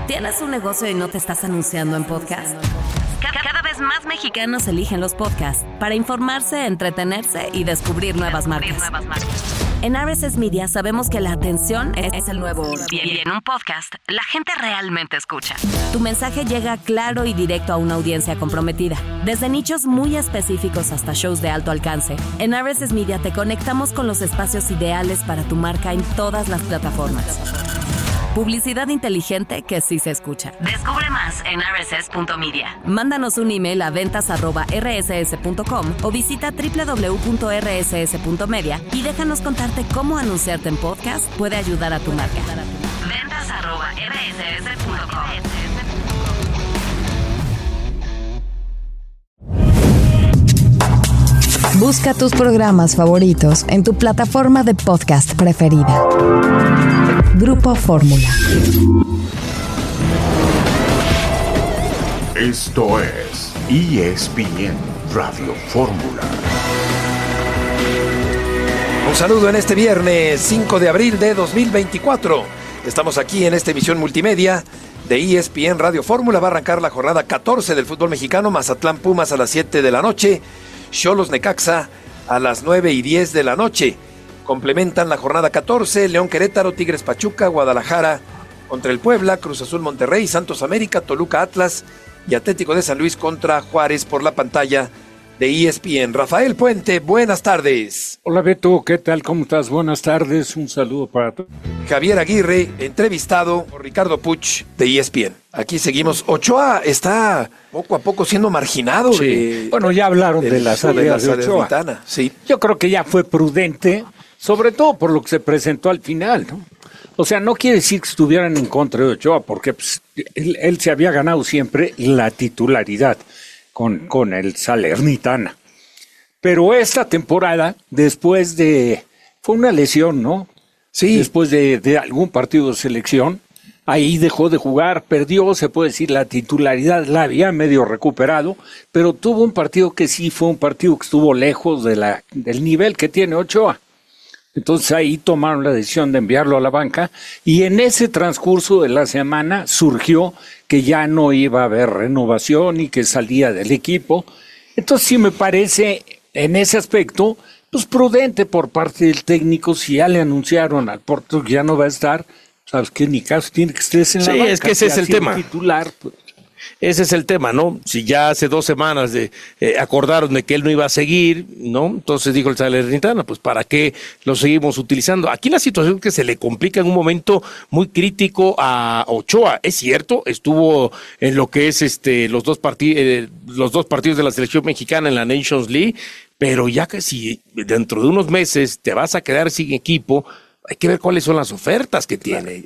¿Tienes un negocio y no te estás anunciando en podcast? Cada vez más mexicanos eligen los podcasts para informarse, entretenerse y descubrir nuevas marcas. En RSS Media sabemos que la atención es el nuevo oro. Y en un podcast, la gente realmente escucha. Tu mensaje llega claro y directo a una audiencia comprometida. Desde nichos muy específicos hasta shows de alto alcance, en RSS Media te conectamos con los espacios ideales para tu marca en todas las plataformas. Publicidad inteligente que sí se escucha. Descubre más en rss.media. Mándanos un email a ventas@rss.com o visita www.rss.media y déjanos contarte cómo anunciarte en podcast puede ayudar a tu marca. ventas@rss.com. Busca tus programas favoritos en tu plataforma de podcast preferida. Grupo Fórmula. Esto es ESPN Radio Fórmula. Un saludo en este viernes 5 de abril de 2024. Estamos aquí en esta emisión multimedia de ESPN Radio Fórmula. Va a arrancar la jornada 14 del fútbol mexicano. Mazatlán Pumas a las 7 de la noche. Xolos Necaxa a las 9:10 de la noche. Complementan la jornada 14, León Querétaro, Tigres Pachuca, Guadalajara contra el Puebla, Cruz Azul Monterrey, Santos América, Toluca Atlas y Atlético de San Luis contra Juárez por la pantalla de ESPN. Rafael Puente, buenas tardes. Hola Beto, ¿qué tal? ¿Cómo estás? Buenas tardes, un saludo para todos. Javier Aguirre, entrevistado por Ricardo Puch de ESPN. Aquí seguimos. Ochoa está poco a poco siendo marginado. Sí. Bueno, ya hablaron de la salida de Ochoa. Sí. Yo creo que ya fue prudente, sobre todo por lo que se presentó al final, ¿no? O sea, no quiere decir que estuvieran en contra de Ochoa, porque pues, él se había ganado siempre la titularidad con el Salernitana. Pero esta temporada, después de... Fue una lesión, ¿no? Sí. Después de algún partido de selección, ahí dejó de jugar, perdió, se puede decir, la titularidad, la había medio recuperado, pero tuvo un partido que sí fue un partido que estuvo lejos del nivel que tiene Ochoa. Entonces ahí tomaron la decisión de enviarlo a la banca y en ese transcurso de la semana surgió que ya no iba a haber renovación y que salía del equipo. Entonces sí me parece en ese aspecto pues prudente por parte del técnico. Si ya le anunciaron al portero que ya no va a estar, sabes que ni caso tiene que estés en la banca. Sí, es que ese es el tema. Titular, pues. Ese es el tema, ¿no? Si ya hace 2 semanas acordaron de que él no iba a seguir, ¿no? Entonces dijo el Salernitana, pues ¿para qué lo seguimos utilizando? Aquí la situación es que se le complica en un momento muy crítico a Ochoa. Es cierto, estuvo en lo que es los dos partidos de la selección mexicana en la Nations League, pero ya que si dentro de unos meses te vas a quedar sin equipo, hay que ver cuáles son las ofertas que tiene.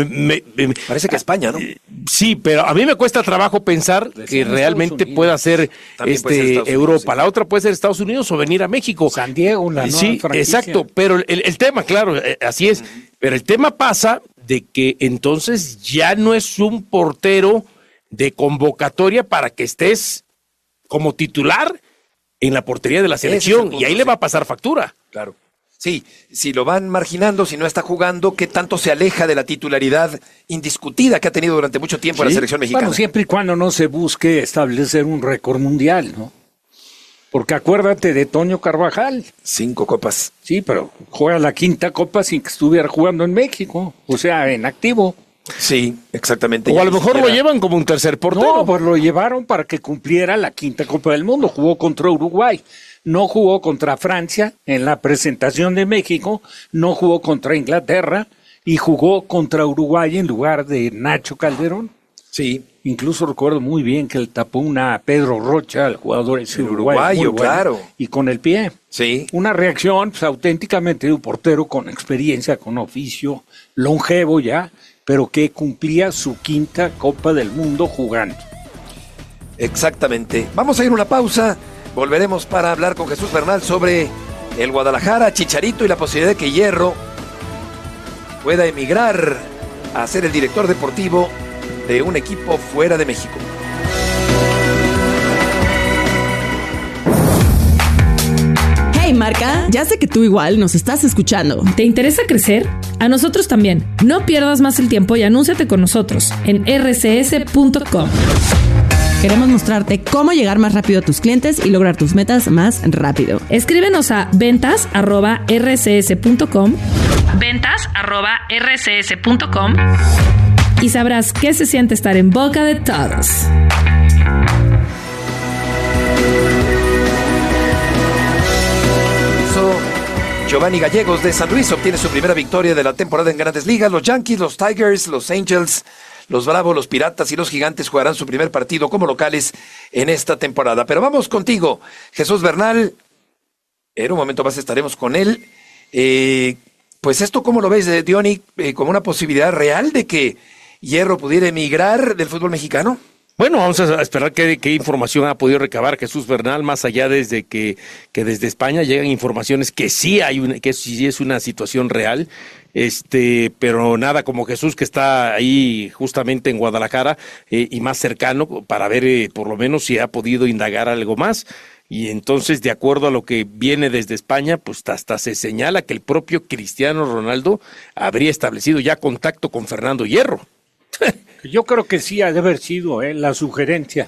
Parece que España, ¿no? Sí, pero a mí me cuesta trabajo pensar que realmente pueda ser Europa. La otra puede ser Estados Unidos o venir a México. San Diego, la nueva sí, franquicia. Exacto, pero el tema, claro, así es. Pero el tema pasa de que entonces ya no es un portero de convocatoria para que estés como titular en la portería de la selección. Y ahí le va a pasar factura. Claro. Sí, si lo van marginando, si no está jugando, ¿qué tanto se aleja de la titularidad indiscutida que ha tenido durante mucho tiempo en la selección mexicana? Bueno, siempre y cuando no se busque establecer un récord mundial, ¿no? Porque acuérdate de Toño Carvajal. 5 copas. Sí, pero juega la 5ª copa sin que estuviera jugando en México, o sea, en activo. Sí, exactamente. O a lo mejor lo llevan como un tercer portero. No, pues lo llevaron para que cumpliera la 5ª Copa del Mundo. Jugó contra Uruguay. No jugó contra Francia en la presentación de México, no jugó contra Inglaterra y jugó contra Uruguay en lugar de Nacho Calderón. Sí. Incluso recuerdo muy bien que le tapó una a Pedro Rocha, el jugador ese uruguayo, bueno, claro. Y con el pie. Sí. Una reacción pues, auténticamente de un portero con experiencia, con oficio, longevo ya, pero que cumplía su 5ª Copa del Mundo jugando. Exactamente. Vamos a ir a una pausa. Volveremos para hablar con Jesús Bernal sobre el Guadalajara, Chicharito y la posibilidad de que Hierro pueda emigrar a ser el director deportivo de un equipo fuera de México. Hey marca, ya sé que tú igual nos estás escuchando. ¿Te interesa crecer? A nosotros también. No pierdas más el tiempo y anúnciate con nosotros en rcs.com. Queremos mostrarte cómo llegar más rápido a tus clientes y lograr tus metas más rápido. Escríbenos a ventas@rcs.com, ventas@rcs.com, y sabrás qué se siente estar en boca de todos. Giovanni Gallegos de San Luis obtiene su primera victoria de la temporada en Grandes Ligas. Los Yankees, los Tigers, los Angels, los Bravos, los Piratas y los Gigantes jugarán su primer partido como locales en esta temporada. Pero vamos contigo, Jesús Bernal. En un momento más estaremos con él. Pues esto, ¿cómo lo ves, Diony? ¿Como una posibilidad real de que Hierro pudiera emigrar del fútbol mexicano? Bueno, vamos a esperar qué información ha podido recabar Jesús Bernal, más allá desde que desde España llegan informaciones que sí que sí es una situación real, pero nada como Jesús, que está ahí justamente en Guadalajara y más cercano para ver por lo menos si ha podido indagar algo más. Y entonces, de acuerdo a lo que viene desde España, pues hasta se señala que el propio Cristiano Ronaldo habría establecido ya contacto con Fernando Hierro. Yo creo que sí ha de haber sido la sugerencia.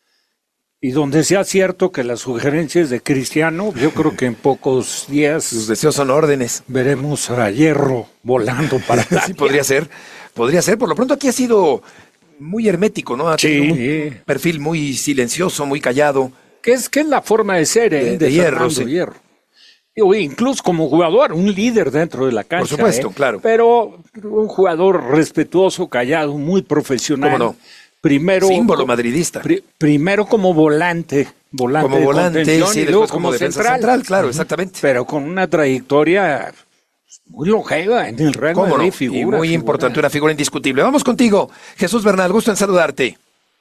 Y donde sea cierto que las sugerencias de Cristiano, yo creo que en pocos días... Sus deseos son órdenes. Veremos a Hierro volando para allá. Sí, podría ser. Por lo pronto aquí ha sido muy hermético, ¿no? Ha tenido un perfil muy silencioso, muy callado. ¿Qué es la forma de ser de Hierro, Fernando sí. Hierro? Incluso como jugador, un líder dentro de la cancha. Por supuesto, claro. Pero un jugador respetuoso, callado, muy profesional. ¿Cómo no? Primero, símbolo madridista. Primero como volante como volante, sí, y luego después como defensa central, claro, exactamente. Pero con una trayectoria muy longeva en el Real Madrid, no? figura. Y muy importante, una figura indiscutible. Vamos contigo, Jesús Bernal, gusto en saludarte.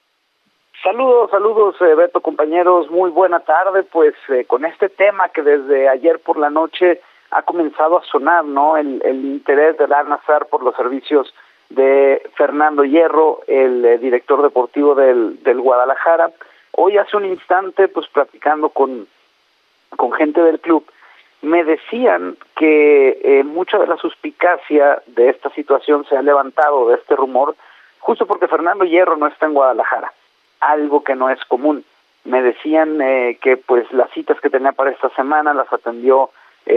Saludos, Beto, compañeros, muy buena tarde. Pues con este tema que desde ayer por la noche ha comenzado a sonar, ¿no? El interés del Al-Nassr por los servicios de Fernando Hierro, el director deportivo del Guadalajara. Hoy hace un instante, pues platicando con gente del club, me decían que mucha de la suspicacia de esta situación se ha levantado, de este rumor, justo porque Fernando Hierro no está en Guadalajara, algo que no es común. Me decían que pues las citas que tenía para esta semana las atendió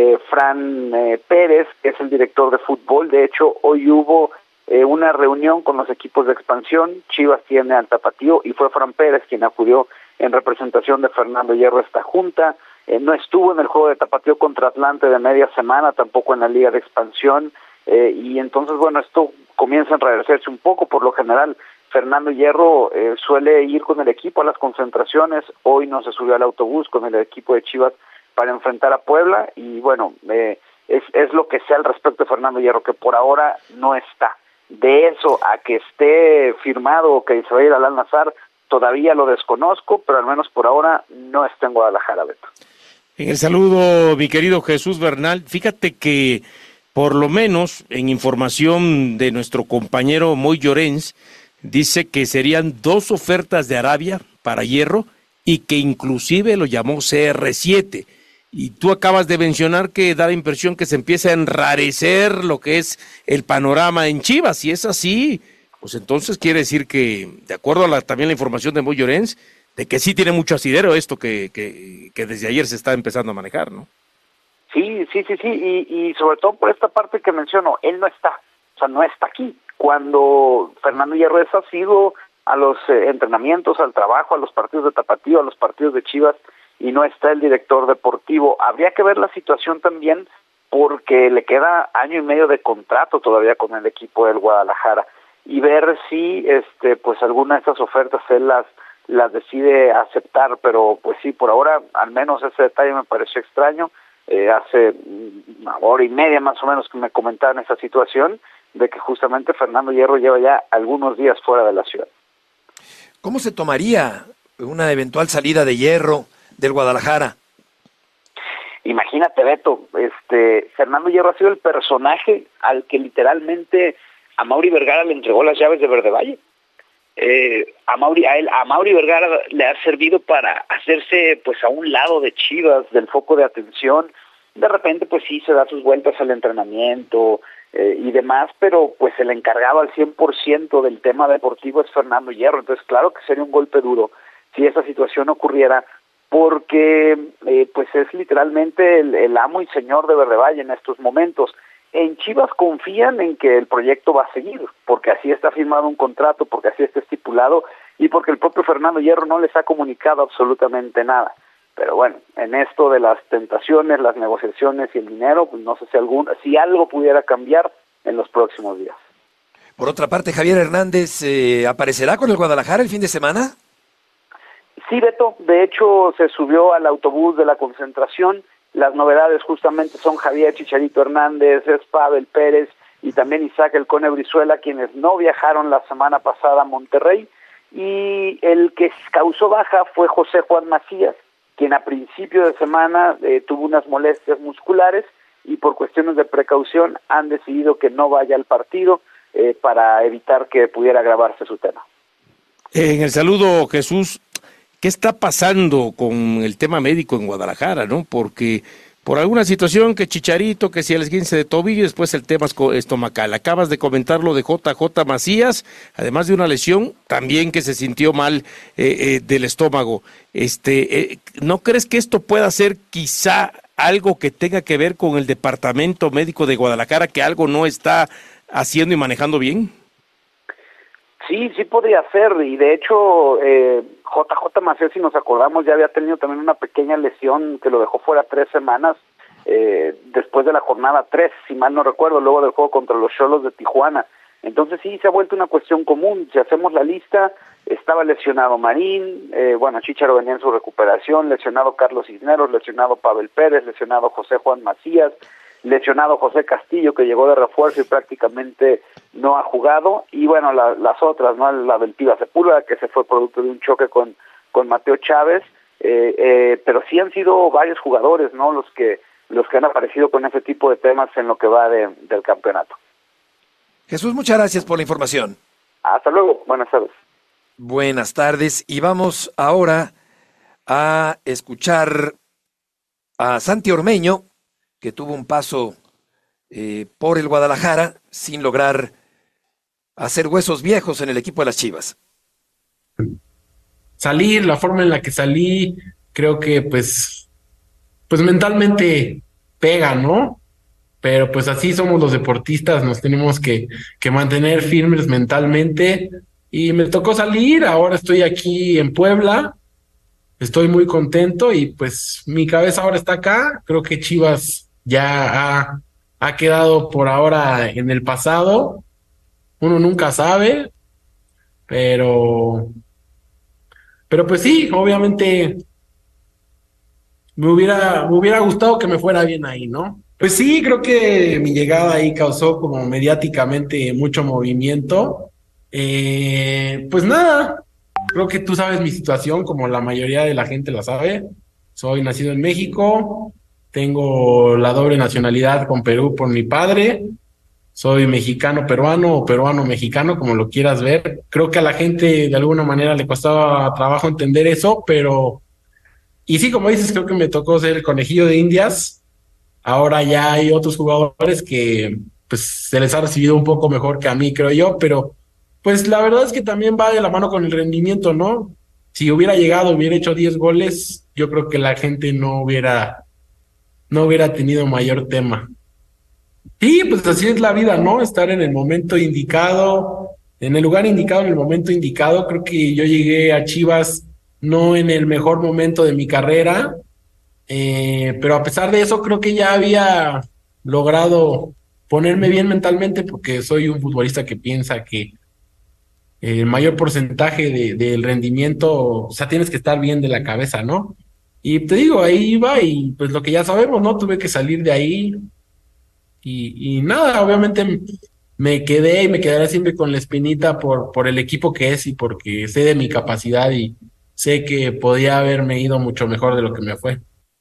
Fran Pérez, que es el director de fútbol. De hecho, hoy hubo una reunión con los equipos de expansión. Chivas tiene al Tapatío y fue Fran Pérez quien acudió en representación de Fernando Hierro a esta junta. No estuvo en el juego de Tapatío contra Atlante de media semana, tampoco en la Liga de Expansión, y entonces, bueno, esto comienza a enrarecerse un poco. Por lo general, Fernando Hierro suele ir con el equipo a las concentraciones. Hoy no se subió al autobús con el equipo de Chivas para enfrentar a Puebla, y bueno, es lo que sé al respecto de Fernando Hierro, que por ahora no está. De eso a que esté firmado o que se va a ir al Al-Nassr, todavía lo desconozco, pero al menos por ahora no está en Guadalajara, Beto. En el saludo, mi querido Jesús Bernal, fíjate que por lo menos en información de nuestro compañero Moy Llorens, dice que serían 2 ofertas de Arabia para Hierro y que inclusive lo llamó CR7. Y tú acabas de mencionar que da la impresión que se empieza a enrarecer lo que es el panorama en Chivas. Si es así, pues entonces quiere decir que, de acuerdo a también la información de Moy Llorens, de que sí tiene mucho asidero esto que desde ayer se está empezando a manejar, ¿no? Sí, y sobre todo por esta parte que menciono, él no está, o sea, no está aquí. Cuando Fernando Hierro es asiduo a los entrenamientos, al trabajo, a los partidos de Tapatío, a los partidos de Chivas, y no está el director deportivo. Habría que ver la situación también, porque le queda 1 año y medio de contrato todavía con el equipo del Guadalajara, y ver si pues alguna de estas ofertas él las decide aceptar. Pero pues sí, por ahora al menos ese detalle me pareció extraño. Hace 1 hora y media más o menos que me comentaban esa situación de que justamente Fernando Hierro lleva ya algunos días fuera de la ciudad. ¿Cómo se tomaría una eventual salida de Hierro del Guadalajara? Imagínate, Beto, Fernando Hierro ha sido el personaje al que literalmente Amaury Vergara le entregó las llaves de Verde Valle. A Amaury Vergara le ha servido para hacerse pues a un lado de Chivas, del foco de atención. De repente pues sí se da sus vueltas al entrenamiento, y demás, pero pues el encargado al 100% del tema deportivo es Fernando Hierro. Entonces claro que sería un golpe duro si esa situación ocurriera, porque pues es literalmente el amo y señor de Verde Valle en estos momentos. En Chivas confían en que el proyecto va a seguir, porque así está firmado un contrato, porque así está estipulado y porque el propio Fernando Hierro no les ha comunicado absolutamente nada. Pero bueno, en esto de las tentaciones, las negociaciones y el dinero, pues no sé si algo pudiera cambiar en los próximos días. Por otra parte, Javier Hernández, ¿aparecerá con el Guadalajara el fin de semana? Sí, Beto, de hecho se subió al autobús de la concentración. Las novedades justamente son Javier Chicharito Hernández, es Pavel Pérez y también Isaac El Cone Brizuela, quienes no viajaron la semana pasada a Monterrey, y el que causó baja fue José Juan Macías, quien a principio de semana tuvo unas molestias musculares y por cuestiones de precaución han decidido que no vaya al partido para evitar que pudiera agravarse su tema. En el saludo, Jesús, ¿qué está pasando con el tema médico en Guadalajara, no? Porque por alguna situación que Chicharito, que si el esguince de tobillo, después el tema estomacal. Acabas de comentar lo de JJ Macías, además de una lesión, también que se sintió mal del estómago. ¿No crees que esto pueda ser quizá algo que tenga que ver con el Departamento Médico de Guadalajara, que algo no está haciendo y manejando bien? Sí podría ser, y de hecho JJ Macías, si nos acordamos, ya había tenido también una pequeña lesión que lo dejó fuera 3 semanas después de la jornada 3, si mal no recuerdo, luego del juego contra los Xolos de Tijuana. Entonces sí, se ha vuelto una cuestión común. Si hacemos la lista, estaba lesionado Marín, Chícharo venía en su recuperación, lesionado Carlos Cisneros, lesionado Pavel Pérez, lesionado José Juan Macías, lesionado José Castillo, que llegó de refuerzo y prácticamente no ha jugado, y bueno, las otras, ¿no? La del Tiva Sepúlveda, que se fue producto de un choque con Mateo Chávez, pero sí han sido varios jugadores, ¿no? Los que han aparecido con ese tipo de temas en lo que va del campeonato. Jesús, muchas gracias por la información. Hasta luego, buenas tardes. Buenas tardes, y vamos ahora a escuchar a Santi Ormeño, que tuvo un paso por el Guadalajara sin lograr hacer huesos viejos en el equipo de las Chivas. Salir, la forma en la que salí, creo que pues mentalmente pega, ¿no? Pero pues así somos los deportistas, nos tenemos que mantener firmes mentalmente, y me tocó salir. Ahora estoy aquí en Puebla, estoy muy contento y pues mi cabeza ahora está acá. Creo que Chivas ya ha quedado por ahora en el pasado. Uno nunca sabe, pero pues sí, obviamente me hubiera gustado que me fuera bien ahí, ¿no? Pues sí, creo que mi llegada ahí causó como mediáticamente mucho movimiento. Pues nada, creo que tú sabes mi situación, como la mayoría de la gente la sabe. Soy nacido en México, tengo la doble nacionalidad con Perú por mi padre, soy mexicano-peruano o peruano-mexicano, como lo quieras ver. Creo que a la gente de alguna manera le costaba trabajo entender eso, y sí, como dices, creo que me tocó ser el conejillo de Indias. Ahora ya hay otros jugadores que pues se les ha recibido un poco mejor que a mí, creo yo, pero pues la verdad es que también va de la mano con el rendimiento, ¿no? Si hubiera hecho 10 goles, yo creo que la gente no hubiera tenido mayor tema. Sí, pues así es la vida, ¿no? Estar en el momento indicado, en el lugar indicado, en el momento indicado. Creo que yo llegué a Chivas no en el mejor momento de mi carrera, pero a pesar de eso creo que ya había logrado ponerme bien mentalmente, porque soy un futbolista que piensa que el mayor porcentaje del rendimiento, o sea, tienes que estar bien de la cabeza, ¿no? Y te digo, ahí va, y pues lo que ya sabemos, ¿no? Tuve que salir de ahí y nada, obviamente me quedé y me quedaré siempre con la espinita por el equipo que es, y porque sé de mi capacidad y sé que podía haberme ido mucho mejor de lo que me fue.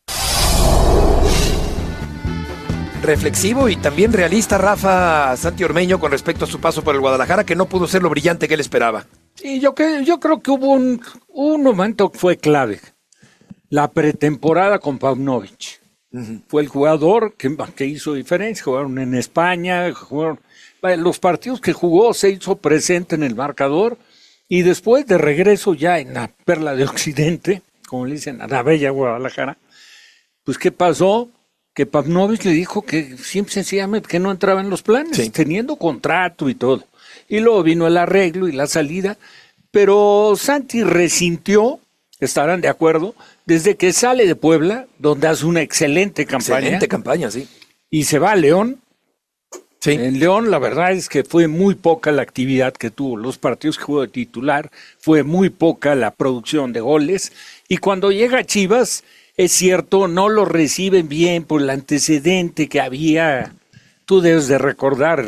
Reflexivo y también realista, Rafa, Santi Ormeño, con respecto a su paso por el Guadalajara, que no pudo ser lo brillante que él esperaba. Sí, yo creo que hubo un momento que fue clave. La pretemporada con Paunovic. Fue el jugador que hizo diferencia. Jugaron en España, los partidos que jugó se hizo presente en el marcador y después de regreso ya en la Perla de Occidente, como le dicen, a la bella Guadalajara, pues ¿qué pasó? Que Pavlovich le dijo que simple sencillamente que no entraba en los planes, teniendo contrato y todo. Y luego vino el arreglo y la salida, pero Santi resintió, estarán de acuerdo, desde que sale de Puebla, donde hace una excelente campaña. Excelente campaña, sí. Y se va a León. Sí. En León la verdad es que fue muy poca la actividad que tuvo, los partidos que jugó de titular, fue muy poca la producción de goles. Y cuando llega a Chivas, es cierto, no lo reciben bien por el antecedente que había. Tú debes de recordar,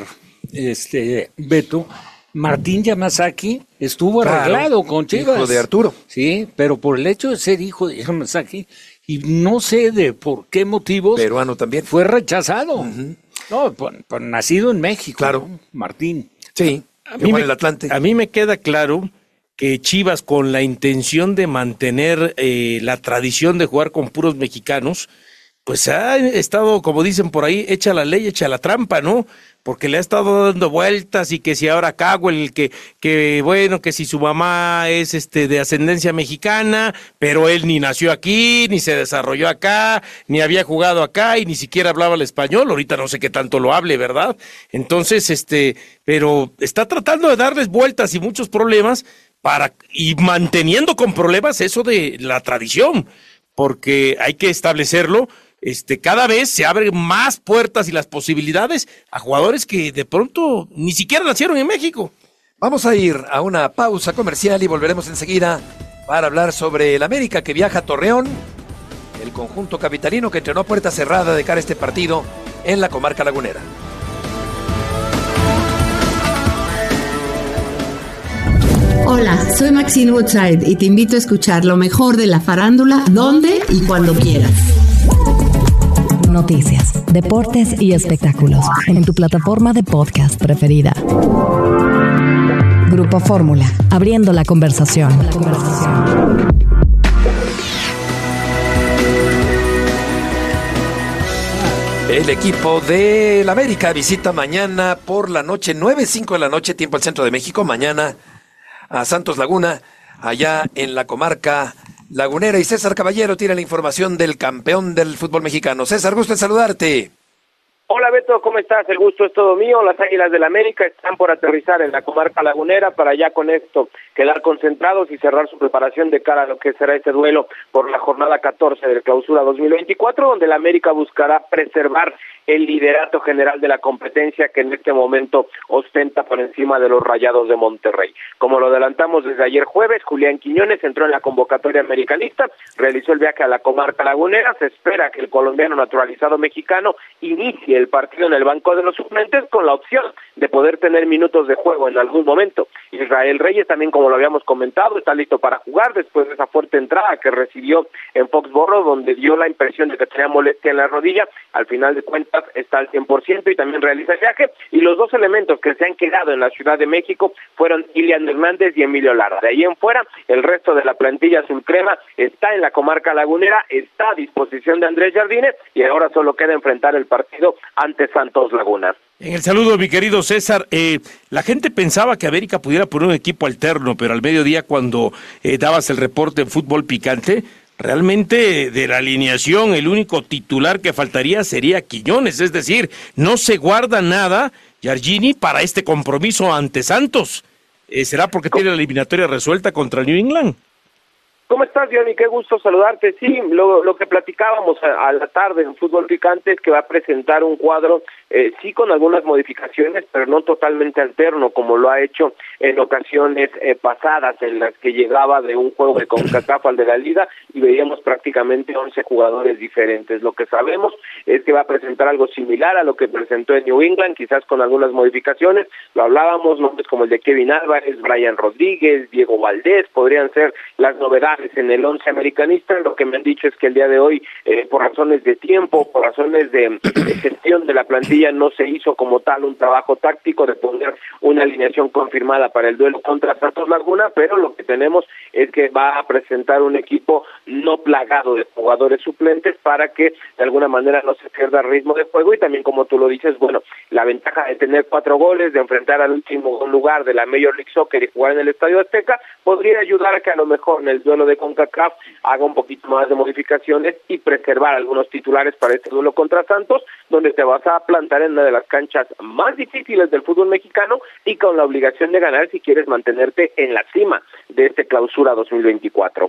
Beto, Martín Yamazaki estuvo arreglado con Chivas. Hijo de Arturo. Sí, pero por el hecho de ser hijo de Yamazaki, y no sé de por qué motivos. Peruano también. Fue rechazado. No, por nacido en México. Claro. ¿No? Martín. Sí, el Atlante. A mí me queda claro que Chivas, con la intención de mantener la tradición de jugar con puros mexicanos, pues ha estado, como dicen por ahí, echa la ley, echa la trampa, ¿no? Porque le ha estado dando vueltas y que si ahora Cowell, que bueno, que si su mamá es de ascendencia mexicana, pero él ni nació aquí, ni se desarrolló acá, ni había jugado acá y ni siquiera hablaba el español. Ahorita no sé qué tanto lo hable, ¿verdad? Entonces, pero está tratando de darles vueltas y muchos problemas y manteniendo con problemas eso de la tradición, porque hay que establecerlo. Cada vez se abren más puertas y las posibilidades a jugadores que de pronto ni siquiera nacieron en México. Vamos a ir a una pausa comercial y volveremos enseguida para hablar sobre el América que viaja a Torreón, el conjunto capitalino que entrenó a puerta cerrada de cara a este partido en la comarca lagunera. Hola, soy Maxine Woodside y te invito a escuchar lo mejor de la farándula donde y cuando quieras. Noticias, deportes y espectáculos en tu plataforma de podcast preferida. Grupo Fórmula, abriendo la conversación. El equipo del América visita mañana por la noche, 9:05 de la noche, tiempo al centro de México, mañana a Santos Laguna, allá en la comarca lagunera. Y César Caballero tiene la información del campeón del fútbol mexicano. César, gusto en saludarte. Hola Beto, ¿cómo estás? El gusto es todo mío. Las Águilas del América están por aterrizar en la comarca lagunera para ya con esto quedar concentrados y cerrar su preparación de cara a lo que será este duelo por la jornada 14 del Clausura 2024, donde el América buscará preservar el liderato general de la competencia que en este momento ostenta por encima de los Rayados de Monterrey. Como lo adelantamos desde ayer jueves, Julián Quiñones entró en la convocatoria americanista, realizó el viaje a la comarca lagunera. Se espera que el colombiano naturalizado mexicano inicie el partido en el banco de los suplentes con la opción de poder tener minutos de juego en algún momento. Israel Reyes también, como lo habíamos comentado, está listo para jugar después de esa fuerte entrada que recibió en Foxborough, donde dio la impresión de que tenía molestia en la rodilla. Al final de cuentas está al 100% y también realiza el viaje. Y los dos elementos que se han quedado en la Ciudad de México fueron Ilian Hernández y Emilio Lara. De ahí en fuera, el resto de la plantilla azul crema está en la comarca lagunera, está a disposición de Andrés Jardines y ahora solo queda enfrentar el partido ante Santos Laguna. En el saludo, mi querido César, la gente pensaba que América pudiera poner un equipo alterno, pero al mediodía cuando dabas el reporte en Fútbol Picante, realmente de la alineación el único titular que faltaría sería Quiñones, es decir, no se guarda nada Giardini para este compromiso ante Santos. ¿Será porque tiene la eliminatoria resuelta contra New England? ¿Cómo estás, Johnny? Qué gusto saludarte. Sí, lo que platicábamos a la tarde en Fútbol Picante es que va a presentar un cuadro, sí con algunas modificaciones, pero no totalmente alterno, como lo ha hecho en ocasiones pasadas, en las que llegaba de un juego de CONCACAF al de la Liga y veíamos prácticamente 11 jugadores diferentes. Lo que sabemos es que va a presentar algo similar a lo que presentó en New England, quizás con algunas modificaciones. Lo hablábamos, nombres como el de Kevin Álvarez, Brian Rodríguez, Diego Valdés, podrían ser las novedades en el 11 americanista. Lo que me han dicho es que el día de hoy, por razones de tiempo, por razones de gestión de la plantilla todavía no se hizo como tal un trabajo táctico de poner una alineación confirmada para el duelo contra Santos Laguna, pero lo que tenemos es que va a presentar un equipo no plagado de jugadores suplentes para que de alguna manera no se pierda ritmo de juego, y también, como tú lo dices, bueno, la ventaja de tener 4 goles, de enfrentar al último lugar de la Major League Soccer y jugar en el Estadio Azteca, podría ayudar a que a lo mejor en el duelo de CONCACAF haga un poquito más de modificaciones y preservar algunos titulares para este duelo contra Santos, donde te vas a plantar en una de las canchas más difíciles del fútbol mexicano y con la obligación de ganar si quieres mantenerte en la cima de este clausura 2024.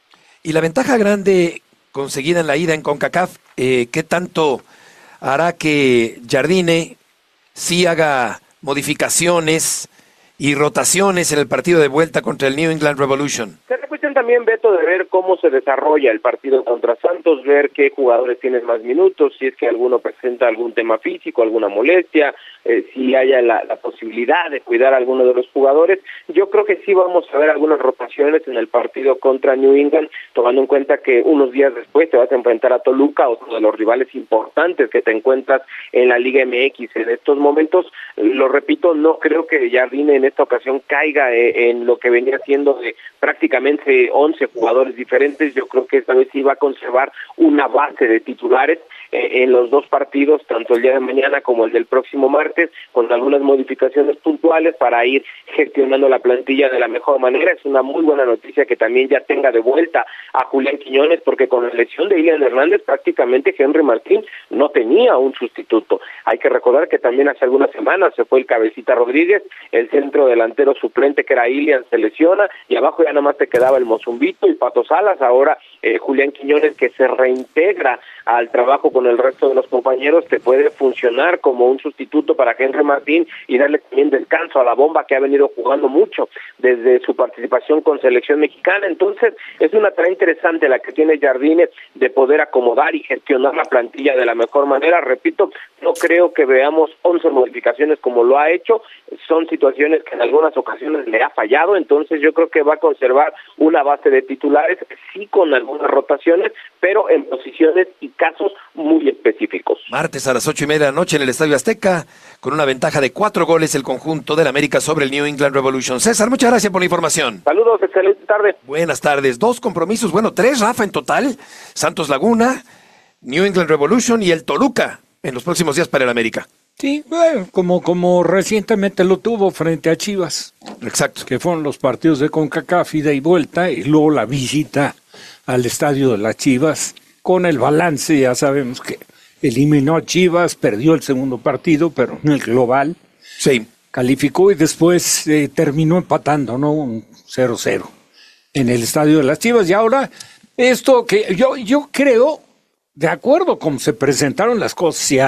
Y la ventaja grande conseguida en la ida en CONCACAF, ¿qué tanto hará que Jardine sí haga modificaciones y rotaciones en el partido de vuelta contra el New England Revolution? Será cuestión también, Beto, de ver cómo se desarrolla el partido contra Santos, ver qué jugadores tienen más minutos, si es que alguno presenta algún tema físico, alguna molestia, si haya la posibilidad de cuidar a alguno de los jugadores. Yo creo que sí vamos a ver algunas rotaciones en el partido contra New England, tomando en cuenta que unos días después te vas a enfrentar a Toluca, otro de los rivales importantes que te encuentras en la Liga MX en estos momentos. Lo repito, no creo que Jardine en esta ocasión caiga en lo que venía siendo de prácticamente 11 jugadores diferentes. Yo creo que esta vez sí va a conservar una base de titulares en los dos partidos, tanto el día de mañana como el del próximo martes, con algunas modificaciones puntuales para ir gestionando la plantilla de la mejor manera. Es una muy buena noticia que también ya tenga de vuelta a Julián Quiñones, porque con la lesión de Ilian Hernández prácticamente Henry Martín no tenía un sustituto. Hay que recordar que también hace algunas semanas se fue el Cabecita Rodríguez, el centro delantero suplente que era Ilian se lesiona, y abajo ya nada más te quedaba el Mozumbito y Pato Salas. Ahora Julián Quiñones, que se reintegra al trabajo con el resto de los compañeros, te puede funcionar como un sustituto para Henry Martín y darle también descanso a la Bomba, que ha venido jugando mucho desde su participación con selección mexicana. Entonces es una tarea interesante la que tiene Jardine de poder acomodar y gestionar la plantilla de la mejor manera. Repito, no creo que veamos 11 modificaciones como lo ha hecho, son situaciones que en algunas ocasiones le ha fallado, entonces yo creo que va a conservar una base de titulares, sí con algunas rotaciones, pero en posiciones y casos muy específicos. Martes a las 8:30 de la noche en el Estadio Azteca, con una ventaja de 4 goles el conjunto del América sobre el New England Revolution. César, muchas gracias por la información. Saludos, excelente tarde. Buenas tardes. 2 compromisos, 3, Rafa, en total. Santos Laguna, New England Revolution y el Toluca en los próximos días para el América. Sí, bueno, como recientemente lo tuvo frente a Chivas. Exacto. Que fueron los partidos de CONCACAF, ida y vuelta, y luego la visita al estadio de las Chivas, con el balance. Ya sabemos que eliminó a Chivas, perdió el segundo partido, pero en el global sí calificó, y después terminó empatando, ¿no? Un 0-0 en el estadio de las Chivas. Y ahora, esto que yo creo, de acuerdo con se presentaron las cosas y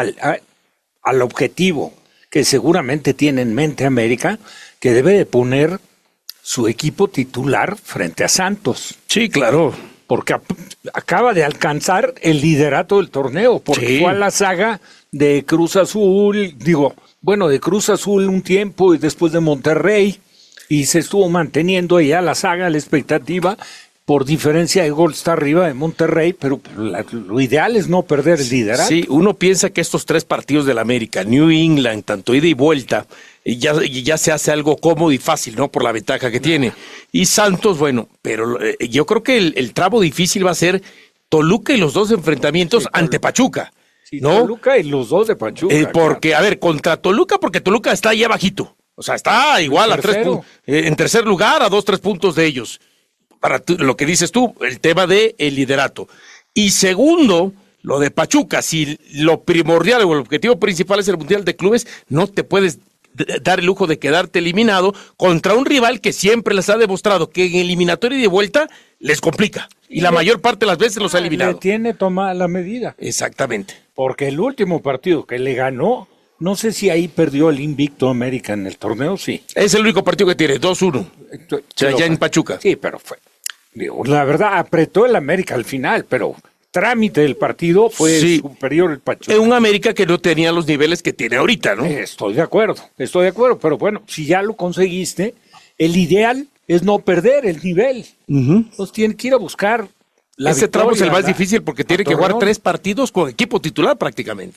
al objetivo que seguramente tiene en mente América, que debe de poner su equipo titular frente a Santos. Sí, claro. Porque acaba de alcanzar el liderato del torneo, porque fue a la saga de Cruz Azul, de Cruz Azul un tiempo y después de Monterrey, y se estuvo manteniendo ya la saga, la expectativa. Por diferencia de gol está arriba de Monterrey, pero lo ideal es no perder el liderato. Sí, uno piensa que estos 3 partidos del América, New England, tanto ida y vuelta, ya se hace algo cómodo y fácil, ¿no? Por la ventaja que tiene. Y Santos, bueno, pero yo creo que el tramo difícil va a ser Toluca y los 2 enfrentamientos ante Pachuca. Sí, ¿no? Toluca y los 2 de Pachuca. Porque, claro. A ver, contra Toluca, porque Toluca está ahí abajito. O sea, está igual a 3 puntos. En tercer lugar, a 2-3 puntos de ellos. Para lo que dices tú, el tema de el liderato. Y segundo, lo de Pachuca, si lo primordial o el objetivo principal es el Mundial de Clubes, no te puedes dar el lujo de quedarte eliminado contra un rival que siempre les ha demostrado que en eliminatoria y de vuelta les complica. Y la mayor parte de las veces los ha eliminado. Le tiene tomada la medida. Exactamente. Porque el último partido que le ganó, no sé si ahí perdió el invicto América en el torneo, sí. Es el único partido que tiene, 2-1. O sea, ya en Pachuca. Sí, pero fue... La verdad, apretó el América al final, pero trámite del partido fue superior el Pachuca. Es un América que no tenía los niveles que tiene ahorita, ¿no? Estoy de acuerdo, pero bueno, si ya lo conseguiste, el ideal es no perder el nivel. Entonces tiene que ir a buscar la Ese victoria, tramo es el más difícil porque tiene que jugar 3 partidos con equipo titular prácticamente.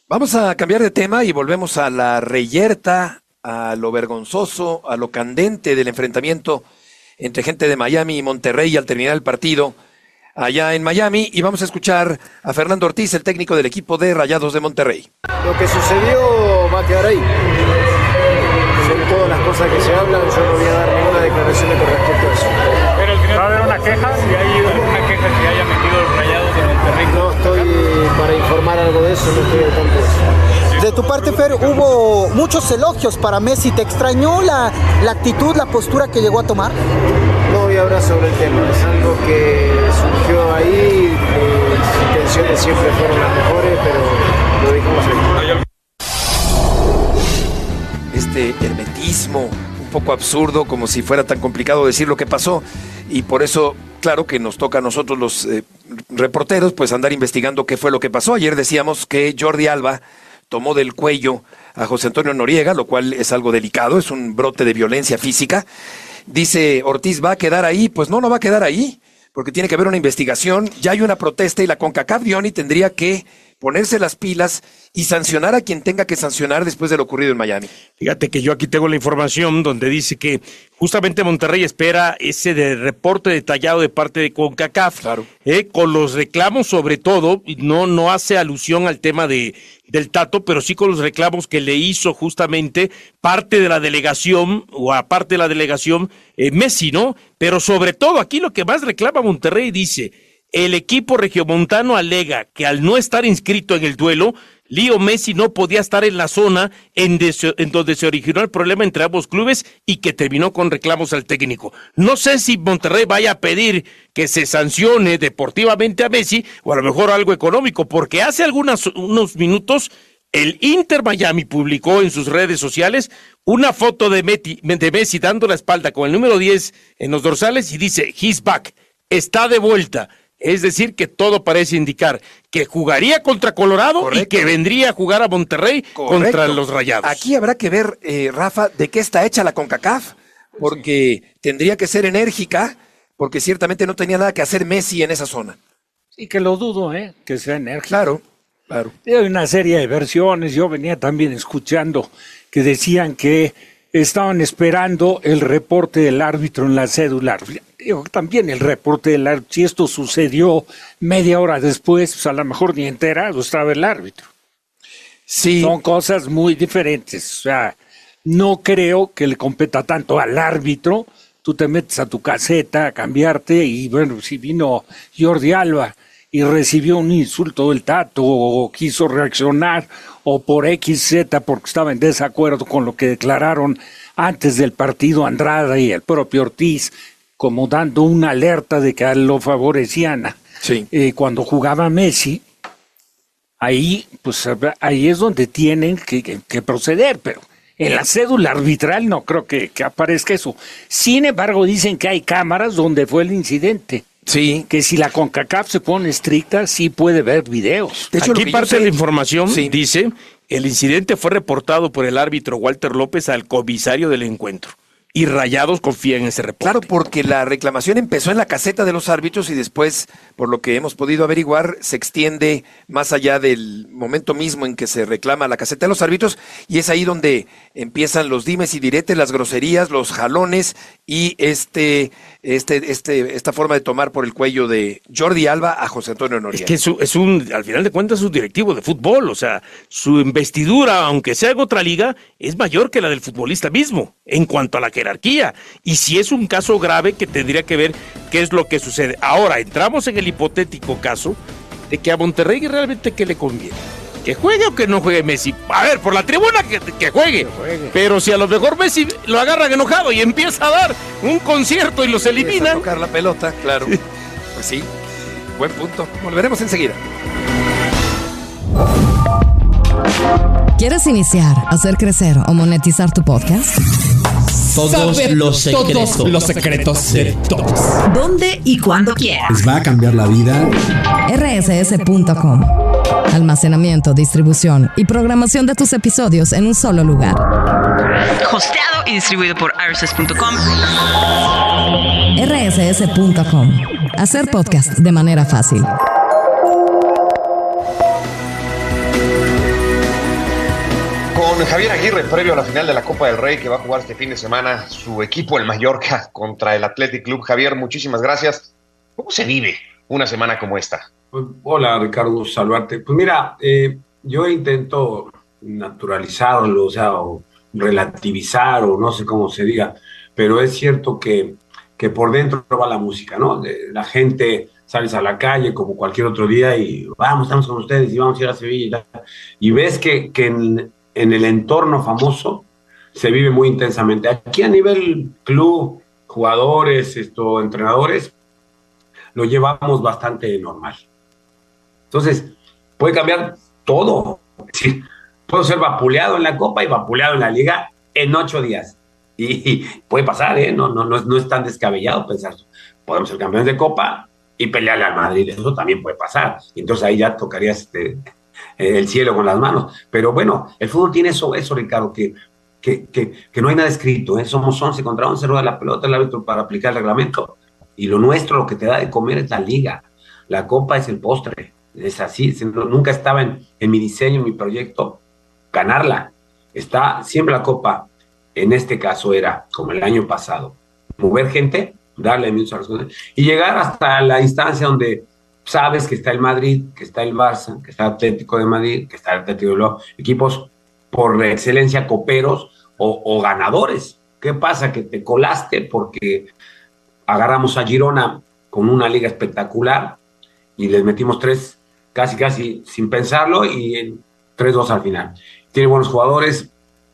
Vamos a cambiar de tema y volvemos a la reyerta, a lo vergonzoso, a lo candente del enfrentamiento entre gente de Miami y Monterrey al terminar el partido allá en Miami, y vamos a escuchar a Fernando Ortiz, el técnico del equipo de Rayados de Monterrey. Lo que sucedió va a quedar ahí. Son todas las cosas que se hablan, yo no voy a dar ninguna declaración con respecto a eso. Pero al final, ¿va a haber una queja? Si hay alguna queja que haya metido los Rayados de Monterrey. No estoy para informar algo de eso, no estoy al tanto de eso. De tu parte, Fer, hubo muchos elogios para Messi. ¿Te extrañó la actitud, la postura que llegó a tomar? No voy a hablar sobre el tema, es algo que surgió ahí, mis intenciones siempre fueron las mejores, pero lo dejamos ahí. Este hermetismo un poco absurdo, como si fuera tan complicado decir lo que pasó, y por eso, claro, que nos toca a nosotros los reporteros pues andar investigando qué fue lo que pasó. Ayer decíamos que Jordi Alba tomó del cuello a José Antonio Noriega, lo cual es algo delicado, es un brote de violencia física. Dice Ortiz, ¿va a quedar ahí? Pues no va a quedar ahí, porque tiene que haber una investigación, ya hay una protesta y la CONCACAF, Diony, tendría que ponerse las pilas y sancionar a quien tenga que sancionar después de lo ocurrido en Miami. Fíjate que yo aquí tengo la información donde dice que justamente Monterrey espera ese reporte detallado de parte de CONCACAF, claro. Con los reclamos sobre todo, no hace alusión al tema del Tato, pero sí con los reclamos que le hizo justamente parte de la delegación, o aparte de la delegación, Messi, ¿no? Pero sobre todo aquí lo que más reclama Monterrey dice: el equipo regiomontano alega que al no estar inscrito en el duelo, Leo Messi no podía estar en la zona en donde se originó el problema entre ambos clubes y que terminó con reclamos al técnico. No sé si Monterrey vaya a pedir que se sancione deportivamente a Messi o a lo mejor algo económico, porque hace unos minutos el Inter Miami publicó en sus redes sociales una foto de Messi dando la espalda con el número 10 en los dorsales y dice, he's back, está de vuelta. Es decir, que todo parece indicar que jugaría contra Colorado. Correcto. Y que vendría a jugar a Monterrey. Correcto. Contra los Rayados. Aquí habrá que ver, Rafa, de qué está hecha la CONCACAF, porque tendría que ser enérgica, porque ciertamente no tenía nada que hacer Messi en esa zona. Sí, que lo dudo, que sea enérgica. Claro. Hay una serie de versiones, yo venía también escuchando que decían que estaban esperando el reporte del árbitro en la cédula. También el reporte del árbitro, si esto sucedió media hora después, pues a lo mejor ni enterado estaba el árbitro. Sí. Son cosas muy diferentes. O sea, no creo que le competa tanto al árbitro. Tú te metes a tu caseta a cambiarte y bueno, si vino Jordi Alba y recibió un insulto del Tato o quiso reaccionar o por XZ porque estaba en desacuerdo con lo que declararon antes del partido Andrada y el propio Ortiz, como dando una alerta de que lo favorecían. Sí. Cuando jugaba Messi, ahí es donde tienen que proceder, pero en la cédula arbitral no creo que aparezca eso. Sin embargo, dicen que hay cámaras donde fue el incidente. Sí. Que si la CONCACAF se pone estricta, sí puede ver videos. De hecho, aquí parte de la información dice, el incidente fue reportado por el árbitro Walter López al comisario del encuentro. Y Rayados confía en ese reporte. Claro, porque la reclamación empezó en la caseta de los árbitros y después, por lo que hemos podido averiguar, se extiende más allá del momento mismo en que se reclama la caseta de los árbitros, y es ahí donde empiezan los dimes y diretes, las groserías, los jalones y esta forma de tomar por el cuello de Jordi Alba a José Antonio Noriega. Es que al final de cuentas es un directivo de fútbol, o sea, su investidura, aunque sea en otra liga, es mayor que la del futbolista mismo, en cuanto a la jerarquía, y si es un caso grave que tendría que ver qué es lo que sucede. Ahora, entramos en el hipotético caso de que a Monterrey realmente ¿qué le conviene? ¿Que juegue o que no juegue Messi? A ver, por la tribuna que juegue. Pero si a lo mejor Messi lo agarran enojado y empieza a dar un concierto y los eliminan. A tocar la pelota, claro. Pues sí, buen punto. Volveremos enseguida. ¿Quieres iniciar, hacer crecer o monetizar tu podcast? Todos los secretos de todos. ¿Dónde y cuándo quieras? Les va a cambiar la vida. rss.com. Almacenamiento, distribución y programación de tus episodios en un solo lugar. Hosteado y distribuido por rss.com. rss.com. Hacer podcast de manera fácil. Con Javier Aguirre, previo a la final de la Copa del Rey que va a jugar este fin de semana su equipo, el Mallorca, contra el Athletic Club. Javier, muchísimas gracias. ¿Cómo se vive una semana como esta? Pues, hola, Ricardo, saludarte. Pues mira, yo intento naturalizarlo, o relativizar, o no sé cómo se diga, pero es cierto que por dentro va la música, ¿no? La gente sales a la calle como cualquier otro día y estamos con ustedes y vamos a ir a Sevilla y ves que en el entorno famoso se vive muy intensamente. Aquí a nivel club, jugadores, entrenadores, lo llevamos bastante normal. Entonces, puede cambiar todo. Sí, puedo ser vapuleado en la Copa y vapuleado en la Liga en 8 días. Y puede pasar, no es tan descabellado pensar. Podemos ser campeones de Copa y pelearle al Madrid, eso también puede pasar. Y entonces ahí ya tocarías el cielo con las manos. Pero bueno, el fútbol tiene eso Ricardo, que no hay nada escrito, Somos 11 contra 11, rueda la pelota el árbitro para aplicar el reglamento. Y lo nuestro, lo que te da de comer es la Liga. La Copa es el postre. Es así, nunca estaba en mi diseño, en mi proyecto, ganarla. Está siempre la Copa. En este caso era, como el año pasado, mover gente, darle minutos a las cosas, y llegar hasta la instancia donde sabes que está el Madrid, que está el Barça, que está el Atlético de Madrid, que está el Atlético de Bilbao, equipos por excelencia coperos o ganadores. ¿Qué pasa? Que te colaste porque agarramos a Girona con una liga espectacular y les metimos 3 casi sin pensarlo y 3-2 al final. Tiene buenos jugadores,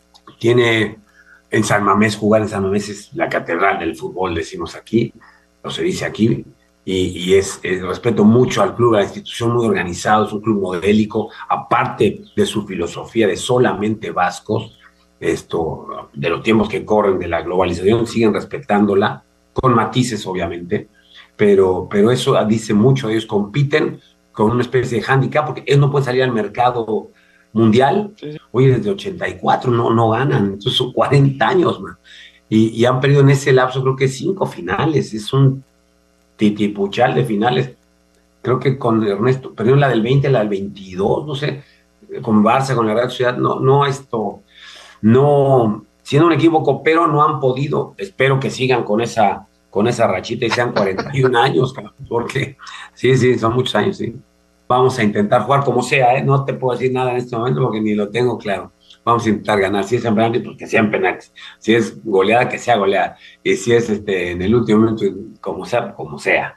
tiene en San Mamés, jugar en San Mamés es la catedral del fútbol, decimos aquí, o se dice aquí, y respeto mucho al club, a la institución, muy organizado, es un club modélico, aparte de su filosofía de solamente vascos, de los tiempos que corren, de la globalización, siguen respetándola, con matices obviamente, pero eso dice mucho. Ellos compiten con una especie de hándicap, porque ellos no pueden salir al mercado mundial. Oye, desde 84 no ganan, entonces son 40 años, man. Y han perdido en ese lapso creo que 5 finales, es un titipuchal de finales. Creo que con Ernesto, perdieron la del 20, la del 22, no sé, con Barça, con la Real Sociedad, no, siendo un equipo copero no han podido. Espero que sigan con esa rachita y sean 41 años, porque sí, son muchos años, sí. Vamos a intentar jugar como sea, no te puedo decir nada en este momento porque ni lo tengo claro. Vamos a intentar ganar, si es en penalti, pues que sean penaltis, si es goleada, que sea goleada, y si es en el último momento, como sea.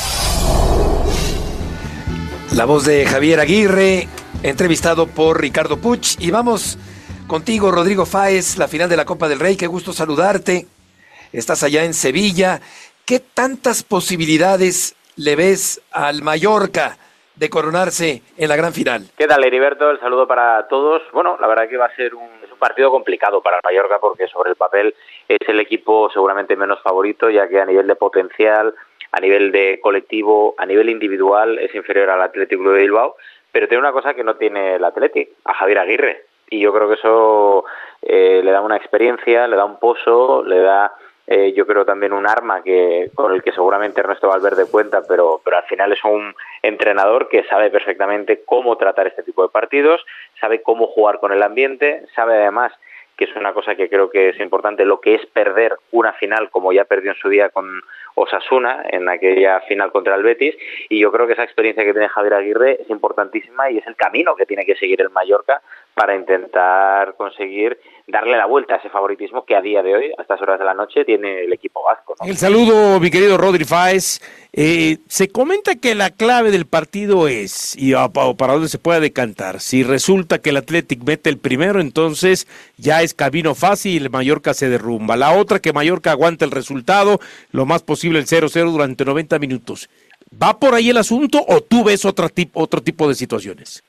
La voz de Javier Aguirre, entrevistado por Ricardo Puch, y vamos contigo, Rodrigo Fáez, la final de la Copa del Rey. Qué gusto saludarte. Estás allá en Sevilla. ¿Qué tantas posibilidades le ves al Mallorca de coronarse en la gran final? ¿Qué tal, Heriberto? El saludo para todos. Bueno, la verdad que va a ser un partido complicado para el Mallorca porque sobre el papel es el equipo seguramente menos favorito, ya que a nivel de potencial, a nivel de colectivo, a nivel individual es inferior al Atlético de Bilbao, pero tiene una cosa que no tiene el Atlético, a Javier Aguirre. Y yo creo que eso le da una experiencia, le da un pozo, le da yo creo también un arma con el que seguramente Ernesto Valverde cuenta, pero al final es un entrenador que sabe perfectamente cómo tratar este tipo de partidos, sabe cómo jugar con el ambiente, sabe además, que es una cosa que creo que es importante, lo que es perder una final como ya perdió en su día con Osasuna, en aquella final contra el Betis, y yo creo que esa experiencia que tiene Javier Aguirre es importantísima y es el camino que tiene que seguir el Mallorca para intentar conseguir darle la vuelta a ese favoritismo que a día de hoy, a estas horas de la noche, tiene el equipo vasco, ¿no? El saludo, mi querido Rodri Fáez. Se comenta que la clave del partido es, y para dónde se pueda decantar, si resulta que el Athletic mete el primero, entonces ya es camino fácil y el Mallorca se derrumba. La otra, que Mallorca aguanta el resultado, lo más posible el 0-0 durante 90 minutos. ¿Va por ahí el asunto o tú ves otro tipo de situaciones?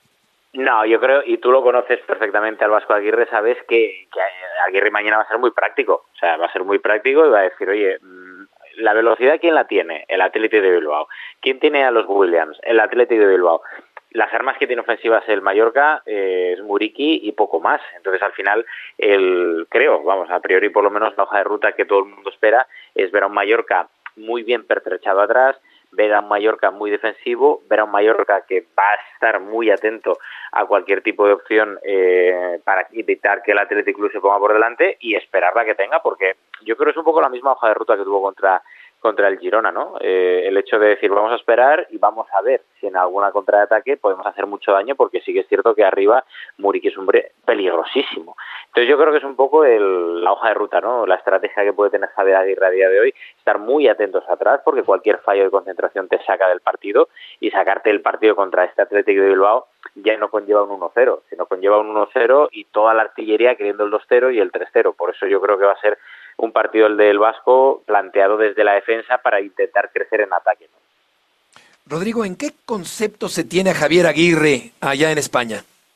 No, yo creo, y tú lo conoces perfectamente al Vasco Aguirre, sabes que Aguirre mañana va a ser muy práctico, o sea, va a ser muy práctico y va a decir, oye, la velocidad, ¿quién la tiene? El Atlético de Bilbao. ¿Quién tiene a los Williams? El Atlético de Bilbao. Las armas que tiene ofensivas el Mallorca es Muriqui y poco más. Entonces, al final, creo, a priori por lo menos la hoja de ruta que todo el mundo espera es ver a un Mallorca muy bien pertrechado atrás, ver a un Mallorca muy defensivo, ver a un Mallorca que va a estar muy atento a cualquier tipo de opción para evitar que el Athletic Club se ponga por delante y esperar la que tenga, porque yo creo que es un poco la misma hoja de ruta que tuvo contra el Girona, ¿no? El hecho de decir vamos a esperar y vamos a ver si en alguna contraataque podemos hacer mucho daño, porque sí que es cierto que arriba Muriqui es un hombre peligrosísimo. Entonces yo creo que es un poco la hoja de ruta, ¿no? La estrategia que puede tener Javier Aguirre a día de hoy, estar muy atentos atrás, porque cualquier fallo de concentración te saca del partido, y sacarte el partido contra este Athletic de Bilbao ya no conlleva un 1-0, sino conlleva un 1-0 y toda la artillería queriendo el 2-0 y el 3-0. Por eso yo creo que va a ser un partido el del Vasco planteado desde la defensa para intentar crecer en ataque, ¿no? Rodrigo, ¿en qué concepto se tiene a Javier Aguirre allá en España?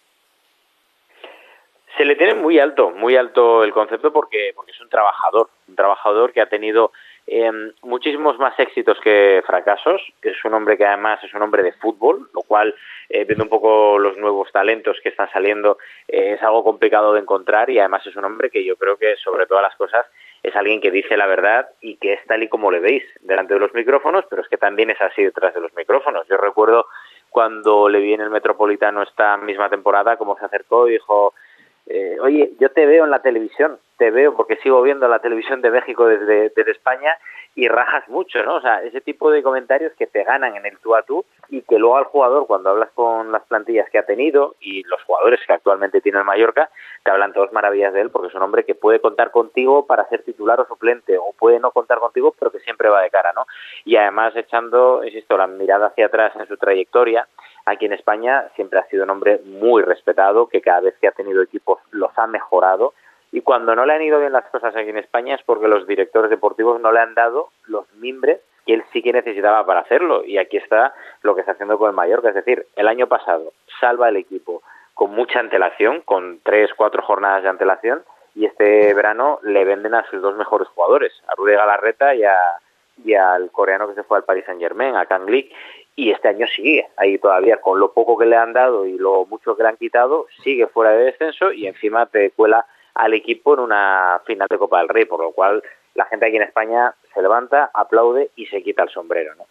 Se le tiene muy alto el concepto porque es un trabajador que ha tenido muchísimos más éxitos que fracasos. Es un hombre que además es un hombre de fútbol, lo cual, viendo un poco los nuevos talentos que están saliendo, es algo complicado de encontrar, y además es un hombre que yo creo que sobre todas las cosas es alguien que dice la verdad y que es tal y como le veis delante de los micrófonos, pero es que también es así detrás de los micrófonos. Yo recuerdo cuando le vi en el Metropolitano esta misma temporada, cómo se acercó y dijo: oye, yo te veo en la televisión, te veo porque sigo viendo la televisión de México desde España, y rajas mucho, ¿no? O sea, ese tipo de comentarios que te ganan en el tú a tú, y que luego al jugador, cuando hablas con las plantillas que ha tenido y los jugadores que actualmente tiene el Mallorca, te hablan todas maravillas de él, porque es un hombre que puede contar contigo para ser titular o suplente, o puede no contar contigo, pero que siempre va de cara, ¿no? Y además, echando, insisto, la mirada hacia atrás en su trayectoria, aquí en España siempre ha sido un hombre muy respetado, que cada vez que ha tenido equipos los ha mejorado, y cuando no le han ido bien las cosas aquí en España es porque los directores deportivos no le han dado los mimbres que él sí que necesitaba para hacerlo, y aquí está lo que está haciendo con el Mallorca. Es decir, el año pasado salva el equipo con mucha antelación, con 3-4 jornadas de antelación, y este verano le venden a sus dos mejores jugadores, a Rudy Galarreta y al coreano que se fue al Paris Saint-Germain, a Kang Lee, y este año sigue ahí todavía, con lo poco que le han dado y lo mucho que le han quitado, sigue fuera de descenso, y encima te cuela al equipo en una final de Copa del Rey, por lo cual la gente aquí en España se levanta, aplaude y se quita el sombrero, ¿no?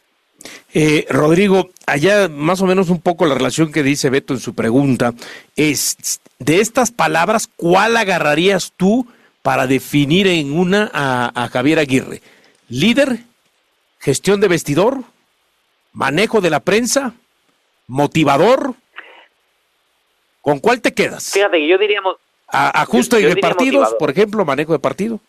Rodrigo, allá más o menos un poco la relación que dice Beto en su pregunta es, de estas palabras, ¿cuál agarrarías tú para definir en una a Javier Aguirre? ¿Líder? ¿Gestión de vestidor? ¿Manejo de la prensa? ¿Motivador? ¿Con cuál te quedas? Fíjate que yo diría... ¿Ajuste de partidos, motivador, por ejemplo, manejo de partido?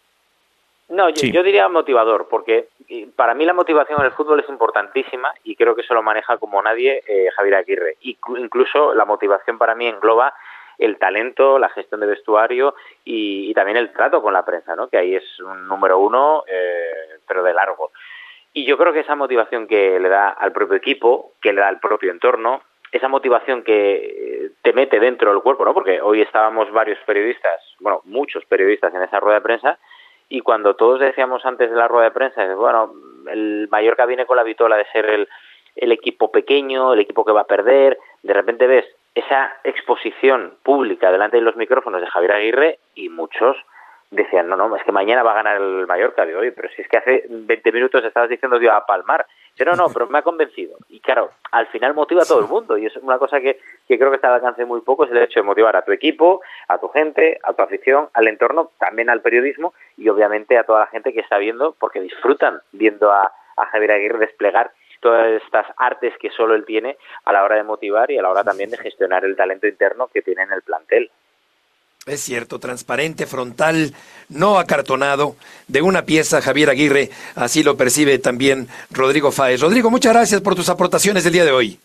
No, yo diría motivador, porque para mí la motivación en el fútbol es importantísima, y creo que eso lo maneja como nadie Javier Aguirre. Incluso la motivación para mí engloba el talento, la gestión de vestuario y también el trato con la prensa, ¿no? Que ahí es un número uno, pero de largo. Y yo creo que esa motivación que le da al propio equipo, que le da al propio entorno, esa motivación que te mete dentro del cuerpo, ¿no? Porque hoy estábamos varios periodistas, bueno, muchos periodistas en esa rueda de prensa, y cuando todos decíamos antes de la rueda de prensa, bueno, el Mallorca viene con la vitola de ser el equipo pequeño, el equipo que va a perder, de repente ves esa exposición pública delante de los micrófonos de Javier Aguirre, y muchos decían, no, es que mañana va a ganar el Mallorca. Digo, oye, pero si es que hace 20 minutos estabas diciendo que iba a palmar. Dice, no, pero me ha convencido. Y claro, al final motiva a todo el mundo, y es una cosa que creo que está al alcance de muy poco, es el hecho de motivar a tu equipo, a tu gente, a tu afición, al entorno, también al periodismo, y obviamente a toda la gente que está viendo, porque disfrutan viendo a Javier Aguirre desplegar todas estas artes que solo él tiene a la hora de motivar y a la hora también de gestionar el talento interno que tiene en el plantel. Es cierto, transparente, frontal, no acartonado, de una pieza Javier Aguirre, así lo percibe también Rodrigo Fáez. Rodrigo, muchas gracias por tus aportaciones del día de hoy.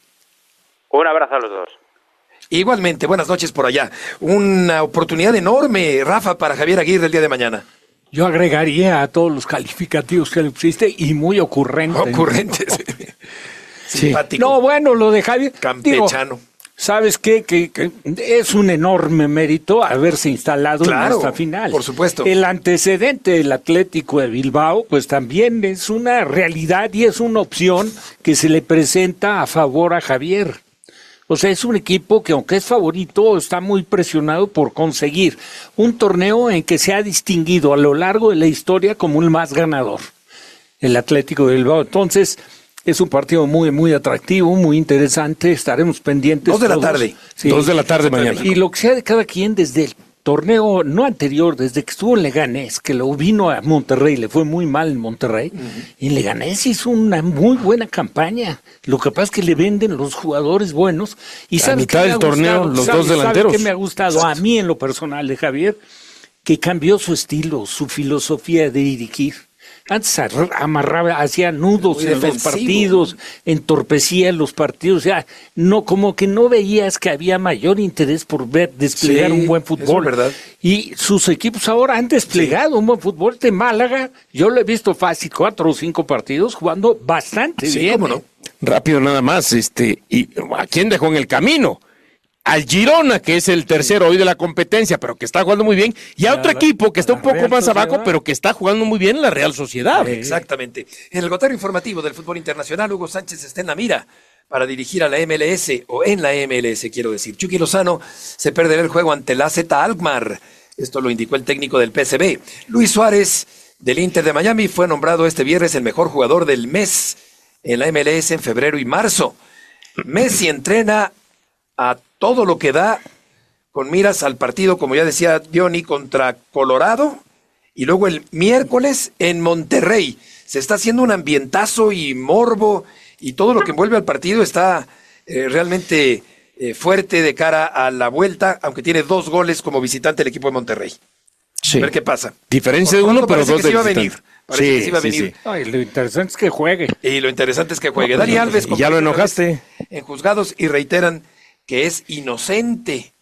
Un abrazo a los dos. Igualmente, buenas noches por allá. Una oportunidad enorme, Rafa, para Javier Aguirre el día de mañana. Yo agregaría a todos los calificativos que le pusiste, y muy ocurrente. Ocurrentes. Simpático. No, bueno, lo de Javier. Campechano. ¿Sabes qué? Que es un enorme mérito haberse instalado en esta final. Por supuesto. El antecedente del Atlético de Bilbao, pues también es una realidad y es una opción que se le presenta a favor a Javier. O sea, es un equipo que, aunque es favorito, está muy presionado por conseguir un torneo en que se ha distinguido a lo largo de la historia como el más ganador. el Atlético de Bilbao. Entonces, es un partido muy, muy atractivo, muy interesante. Estaremos pendientes. 2 de la tarde. Sí. 2 de la tarde mañana. Y lo que sea de cada quien desde el torneo, no anterior, desde que estuvo en Leganés, que lo vino a Monterrey, le fue muy mal en Monterrey, y Leganés hizo una muy buena campaña. Lo que pasa es que le venden los jugadores buenos. Y a mitad del torneo, los dos delanteros. ¿Qué me ha gustado? Exacto. A mí en lo personal de Javier, que cambió su estilo, su filosofía de dirigir. Antes amarraba, hacía nudos en los partidos, entorpecía los partidos, o sea, no, como que no veías que había mayor interés por ver desplegar un buen fútbol. Eso es verdad. Y sus equipos ahora han desplegado un buen fútbol. De Málaga, yo lo he visto fácil, 4 o 5 partidos jugando bastante bien. ¿Cómo no? Rápido nada más, ¿y a quién dejó en el camino? Al Girona, que es el tercero hoy de la competencia, pero que está jugando muy bien, y a otro equipo que está un poco más abajo, pero que está jugando muy bien, la Real Sociedad. Exactamente. En el gotero informativo del fútbol internacional, Hugo Sánchez está en la mira para dirigir a la MLS, o en la MLS, quiero decir. Chucky Lozano se perderá el juego ante la AZ Alkmaar. Esto lo indicó el técnico del PSV. Luis Suárez, del Inter de Miami, fue nombrado este viernes el mejor jugador del mes en la MLS en febrero y marzo. Messi entrena a todo lo que da con miras al partido, como ya decía Diony, contra Colorado, y luego el miércoles en Monterrey. Se está haciendo un ambientazo y morbo, y todo lo que envuelve al partido está realmente fuerte de cara a la vuelta, aunque tiene 2 goles como visitante el equipo de Monterrey. Sí. A ver qué pasa. Diferencia de uno, pero 2 de visitante. Parece que sí iba a venir. Ay, lo interesante es que juegue. Y lo interesante es que juegue. Dani Alves. Y ya lo enojaste. En juzgados y reiteran que es inocente.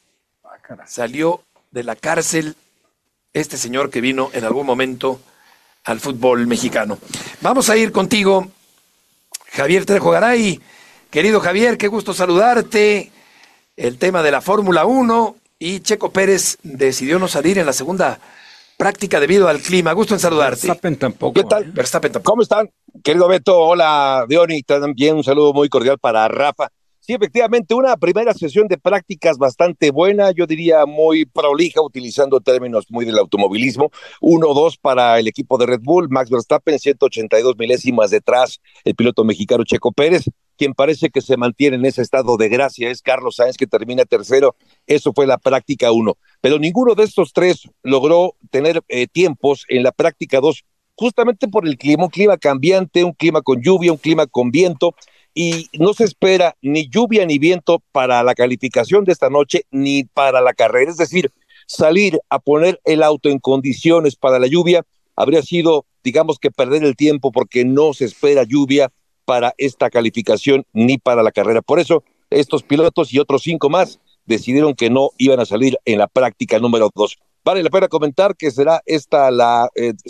Salió de la cárcel este señor que vino en algún momento al fútbol mexicano. Vamos a ir contigo, Javier Trejo Garay. Querido Javier, qué gusto saludarte. El tema de la Fórmula 1 y Checo Pérez decidió no salir en la segunda práctica debido al clima. Gusto en saludarte. Verstappen tampoco. ¿Qué tal? Verstappen tampoco. ¿Cómo están? Querido Beto, hola, Diony, también un saludo muy cordial para Rafa. Sí, efectivamente, una primera sesión de prácticas bastante buena, yo diría muy prolija, utilizando términos muy del automovilismo. 1-2 para el equipo de Red Bull, Max Verstappen, 182 milésimas detrás, el piloto mexicano Checo Pérez. Quien parece que se mantiene en ese estado de gracia es Carlos Sainz, que termina tercero. Eso fue la práctica 1. Pero ninguno de estos 3 logró tener tiempos en la práctica 2, justamente por el clima, un clima cambiante, un clima con lluvia, un clima con viento, y no se espera ni lluvia ni viento para la calificación de esta noche, ni para la carrera. Es decir, salir a poner el auto en condiciones para la lluvia habría sido, digamos que perder el tiempo, porque no se espera lluvia para esta calificación ni para la carrera. Por eso, estos pilotos y otros 5 más decidieron que no iban a salir en la práctica número 2. Vale la pena comentar que será esta la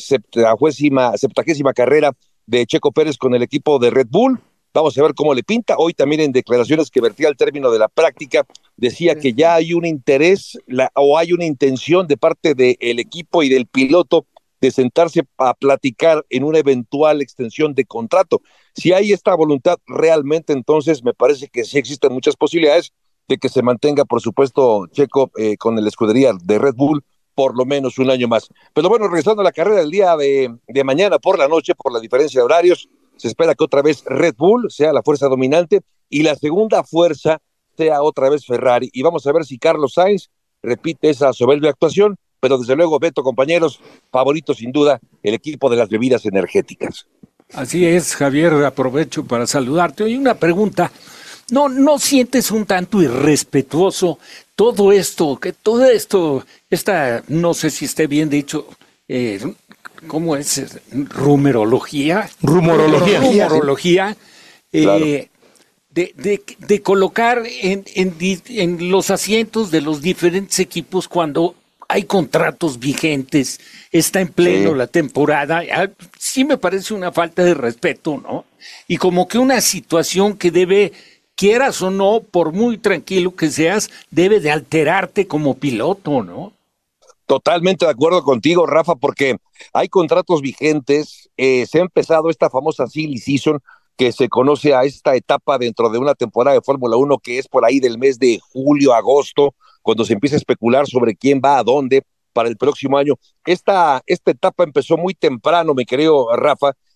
70ª carrera de Checo Pérez con el equipo de Red Bull. Vamos a ver cómo le pinta. Hoy también en declaraciones que vertía al término de la práctica, decía que ya hay un interés o hay una intención de parte del equipo y del piloto de sentarse a platicar en una eventual extensión de contrato. Si hay esta voluntad realmente, entonces me parece que sí existen muchas posibilidades de que se mantenga, por supuesto, Checo con el escudería de Red Bull por lo menos un año más. Pero bueno, regresando a la carrera del día de mañana por la noche, por la diferencia de horarios, se espera que otra vez Red Bull sea la fuerza dominante y la segunda fuerza sea otra vez Ferrari. Y vamos a ver si Carlos Sainz repite esa soberbia actuación, pero desde luego, Beto, compañeros, favorito sin duda el equipo de las bebidas energéticas. Así es, Javier, aprovecho para saludarte. Oye, una pregunta. ¿No sientes un tanto irrespetuoso no sé si esté bien dicho, ¿cómo es? Rumorología. Claro. De colocar en los asientos de los diferentes equipos cuando hay contratos vigentes, está en pleno la temporada. Sí me parece una falta de respeto, ¿no? Y como que una situación que debe, quieras o no, por muy tranquilo que seas, debe de alterarte como piloto, ¿no? Totalmente de acuerdo contigo, Rafa, porque hay contratos vigentes. Se ha empezado esta famosa silly season, que se conoce a esta etapa dentro de una temporada de Fórmula 1 que es por ahí del mes de julio, agosto, cuando se empieza a especular sobre quién va a dónde para el próximo año. Esta etapa empezó muy temprano, mi querido Rafa,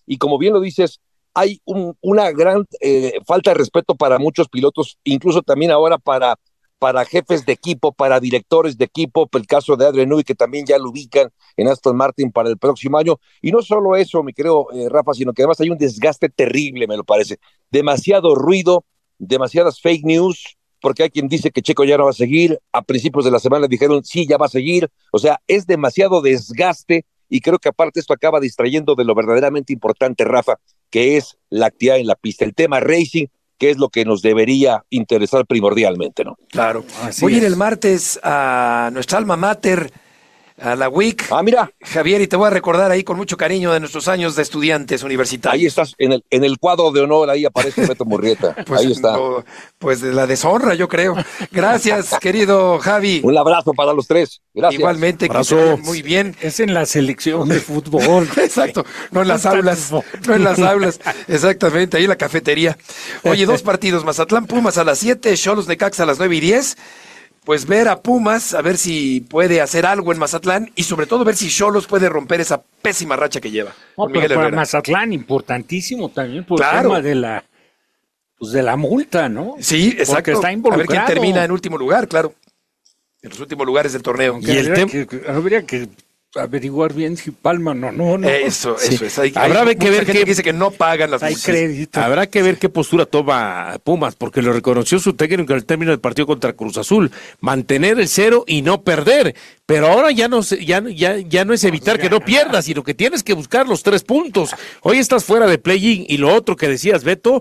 y como bien lo dices, hay una gran falta de respeto para muchos pilotos, incluso también ahora para jefes de equipo, para directores de equipo, el caso de Adrian Newey, que también ya lo ubican en Aston Martin para el próximo año. Y no solo eso, mi querido Rafa, sino que además hay un desgaste terrible, me lo parece. Demasiado ruido, demasiadas fake news, porque hay quien dice que Checo ya no va a seguir, a principios de la semana dijeron sí, ya va a seguir, o sea, es demasiado desgaste, y creo que aparte esto acaba distrayendo de lo verdaderamente importante, Rafa, que es la actividad en la pista, el tema racing, que es lo que nos debería interesar primordialmente, ¿no? Claro. Voy a ir el martes a nuestra alma mater, a la WIC. Ah, mira. Javier, y te voy a recordar ahí con mucho cariño de nuestros años de estudiantes universitarios. Ahí estás, en el cuadro de honor, ahí aparece Beto Murrieta. Pues, ahí está. Pues de la deshonra, yo creo. Gracias, querido Javi. Un abrazo para los tres. Gracias. Igualmente, que muy bien. Es en la selección de fútbol. Exacto, no en las aulas. No en las aulas. Exactamente, ahí en la cafetería. Oye, 2 partidos, Mazatlán Pumas a las 7, Xolos Necaxa a las 9:10. Pues ver a Pumas, a ver si puede hacer algo en Mazatlán y sobre todo ver si Xolos puede romper esa pésima racha que lleva. No, pero para Mazatlán importantísimo también por el tema de la multa, ¿no? Sí, exacto. Porque está involucrado. A ver quién termina en último lugar, claro. En los últimos lugares del torneo. Y habría que averiguar bien si Palma no. Eso es. Habrá que ver que dice que no pagan las multas. Habrá que ver qué postura toma Pumas, porque lo reconoció su técnico al término del partido contra Cruz Azul, mantener el 0 y no perder. Pero ahora ya no es evitar que no pierdas, sino que tienes que buscar los 3 puntos. Hoy estás fuera de play-in, y lo otro que decías, Beto,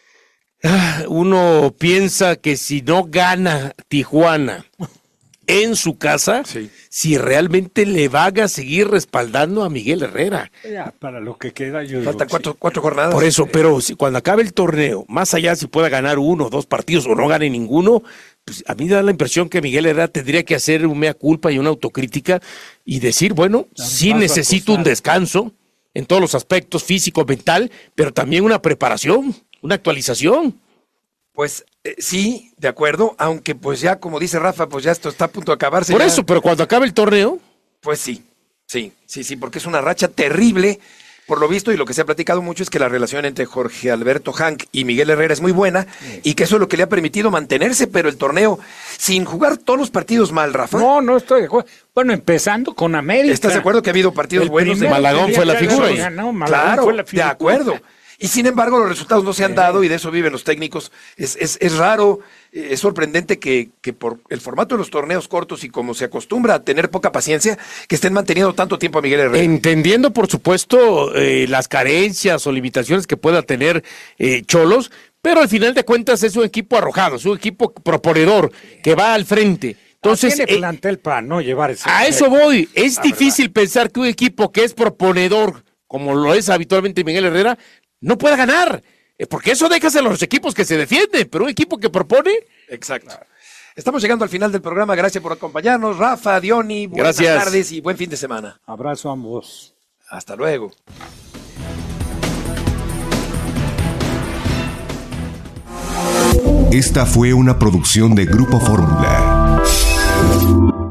uno piensa que si no gana Tijuana en su casa, si realmente le van a seguir respaldando a Miguel Herrera. Ya, para lo que queda, yo faltan 4 jornadas. Por eso, pero cuando acabe el torneo, más allá si pueda ganar 1 o 2 partidos o no gane ninguno, pues a mí me da la impresión que Miguel Herrera tendría que hacer un mea culpa y una autocrítica y decir, bueno, sí necesito un descanso en todos los aspectos, físico, mental, pero también una preparación, una actualización. Pues sí, de acuerdo, aunque pues ya, como dice Rafa, pues ya esto está a punto de acabarse. Por eso, pero cuando acabe el torneo. Pues sí, porque es una racha terrible, por lo visto, y lo que se ha platicado mucho es que la relación entre Jorge Alberto Hank y Miguel Herrera es muy buena, y que eso es lo que le ha permitido mantenerse, pero el torneo, sin jugar todos los partidos mal, Rafa. No estoy de acuerdo. Bueno, empezando con América. ¿Estás de acuerdo que ha habido partidos buenos? Malagón fue la figura. Claro, de acuerdo. Y sin embargo los resultados no se han dado y de eso viven los técnicos. Es raro, es sorprendente que por el formato de los torneos cortos y como se acostumbra a tener poca paciencia, que estén manteniendo tanto tiempo a Miguel Herrera. Entendiendo, por supuesto, las carencias o limitaciones que pueda tener Xolos, pero al final de cuentas es un equipo arrojado, es un equipo proponedor que va al frente. Entonces, tiene plantel para no llevar ese. A eso voy. Es difícil pensar que un equipo que es proponedor, como lo es habitualmente Miguel Herrera, no pueda ganar, porque eso dejas a los equipos que se defienden, pero un equipo que propone. Exacto. Estamos llegando al final del programa, gracias por acompañarnos, Rafa, Diony, buenas tardes y buen fin de semana. Abrazo a ambos. Hasta luego. Esta fue una producción de Grupo Fórmula.